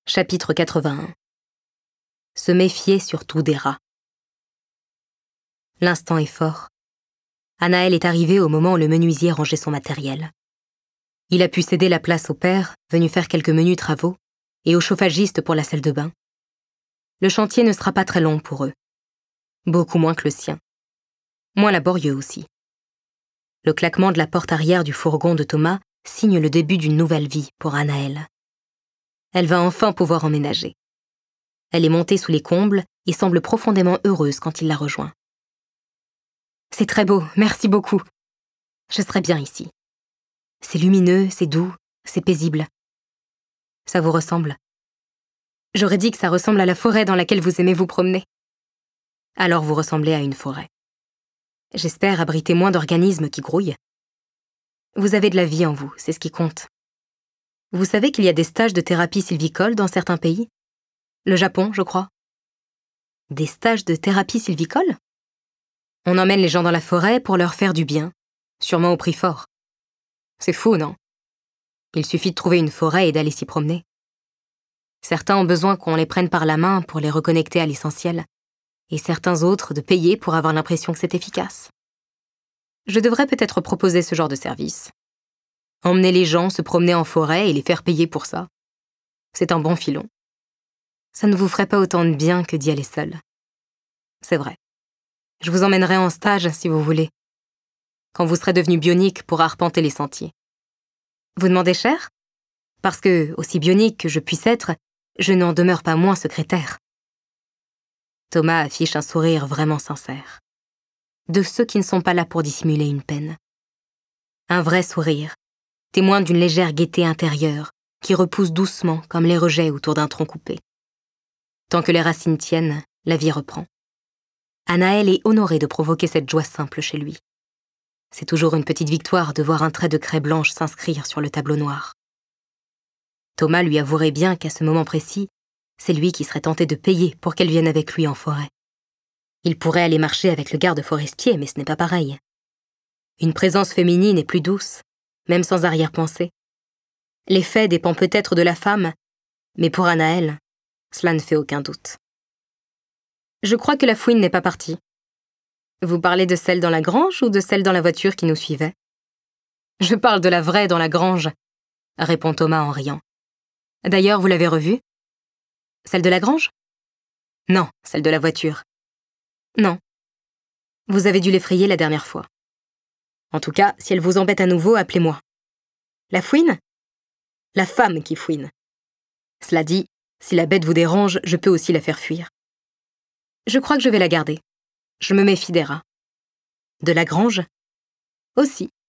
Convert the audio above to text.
Chapitre 81. Se méfier surtout des rats. L'instant est fort. Anaël est arrivée au moment où le menuisier rangeait son matériel. Il a pu céder la place au père, venu faire quelques menus travaux, et au chauffagiste pour la salle de bain. Le chantier ne sera pas très long pour eux. Beaucoup moins que le sien. Moins laborieux aussi. Le claquement de la porte arrière du fourgon de Thomas signe le début d'une nouvelle vie pour Anaël. Elle va enfin pouvoir emménager. Elle est montée sous les combles et semble profondément heureuse quand il la rejoint. « C'est très beau, merci beaucoup. Je serai bien ici. C'est lumineux, c'est doux, c'est paisible. Ça vous ressemble ? J'aurais dit que ça ressemble à la forêt dans laquelle vous aimez vous promener. Alors vous ressemblez à une forêt. J'espère abriter moins d'organismes qui grouillent. Vous avez de la vie en vous, c'est ce qui compte. Vous savez qu'il y a des stages de thérapie sylvicole dans certains pays ? Le Japon, je crois. Des stages de thérapie sylvicole ? On emmène les gens dans la forêt pour leur faire du bien, sûrement au prix fort. C'est fou, non ? Il suffit de trouver une forêt et d'aller s'y promener. Certains ont besoin qu'on les prenne par la main pour les reconnecter à l'essentiel, et certains autres de payer pour avoir l'impression que c'est efficace. Je devrais peut-être proposer ce genre de service. Emmener les gens se promener en forêt et les faire payer pour ça. C'est un bon filon. Ça ne vous ferait pas autant de bien que d'y aller seul. C'est vrai. Je vous emmènerai en stage si vous voulez, quand vous serez devenu bionique pour arpenter les sentiers. Vous demandez cher ? Parce que, aussi bionique que je puisse être, je n'en demeure pas moins secrétaire. Thomas affiche un sourire vraiment sincère. De ceux qui ne sont pas là pour dissimuler une peine. Un vrai sourire, témoin d'une légère gaieté intérieure, qui repousse doucement comme les rejets autour d'un tronc coupé. Tant que les racines tiennent, la vie reprend. Anaël est honorée de provoquer cette joie simple chez lui. C'est toujours une petite victoire de voir un trait de craie blanche s'inscrire sur le tableau noir. Thomas lui avouerait bien qu'à ce moment précis, c'est lui qui serait tenté de payer pour qu'elle vienne avec lui en forêt. Il pourrait aller marcher avec le garde forestier, mais ce n'est pas pareil. Une présence féminine est plus douce, même sans arrière-pensée. L'effet dépend peut-être de la femme, mais pour Anaël, cela ne fait aucun doute. Je crois que la fouine n'est pas partie. Vous parlez de celle dans la grange ou de celle dans la voiture qui nous suivait ? Je parle de la vraie dans la grange, répond Thomas en riant. D'ailleurs, vous l'avez revue ? Celle de la grange ? Non, celle de la voiture. Non. Vous avez dû l'effrayer la dernière fois. En tout cas, si elle vous embête à nouveau, appelez-moi. La fouine ? La femme qui fouine. Cela dit, si la bête vous dérange, je peux aussi la faire fuir. Je crois que je vais la garder. Je me méfie des rats. De la grange ? Aussi.